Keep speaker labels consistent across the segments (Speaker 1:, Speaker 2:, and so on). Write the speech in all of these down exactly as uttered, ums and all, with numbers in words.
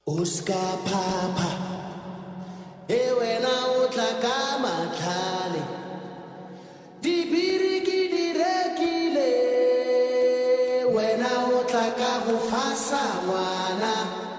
Speaker 1: Oscar Papa, ewe na utlaka matlhale, dibiriki direkile, wena utlaka go fasa ngwana.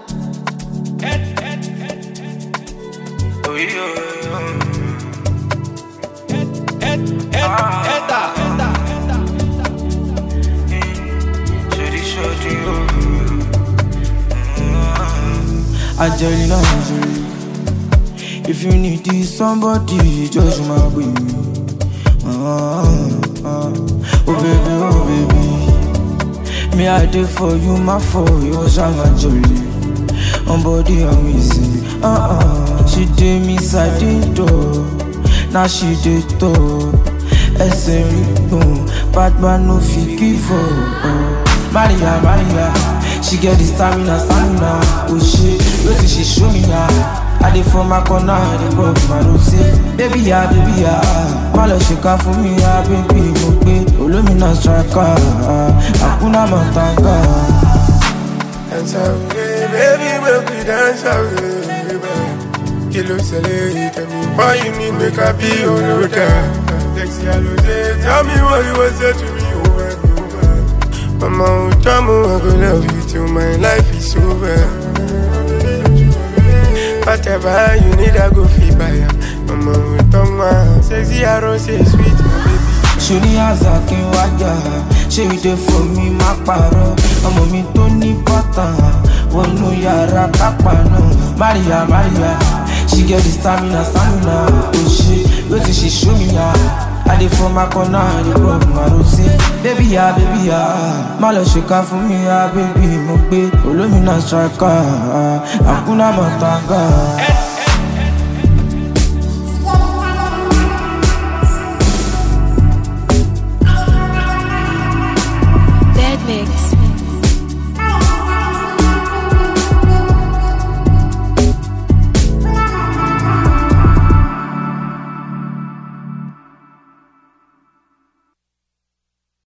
Speaker 2: Angelina, if you need this somebody, just my baby. Ah, ah. Oh baby, oh baby, me I did for you, my for you, I'm a jolly. On body amazing. Ah ah, she did me side door, now she did top. S M no, bad man no fit give up. Maria, Maria. She get the stamina, stamina. Oh shit, wait till she show me ya. I dey for my corner, I dey pop my rose. Baby ya, baby ya. Malo shake for me ya, baby mo pe. Olomina striker, Hakuna Matata.
Speaker 3: Dance away, baby, baby, dance away. Kilo sele, tell me why you need make I be your loader. Sexy Alose, tell me what you want to say to me over and over. Mama, oh, Jamu, I go love you till my life is over. Whatever you need, I go feel by ya. Mama, oh, Toma, sexy Alose, sweet, my baby.
Speaker 2: Shoni Azaki waja, she you dey for me, my paro. Ọmọ mi tó ní bọ́tàn, wọnú yàrá kápá náà. Maria, Maria, she get the stamina, stamina. Oh shit, wait till she show me ya. I dey for my corner, I dey pop my rose. Baby ya, baby ya, malo shake for me ya, baby mo pe. Olomina striker, Hakuna Matata.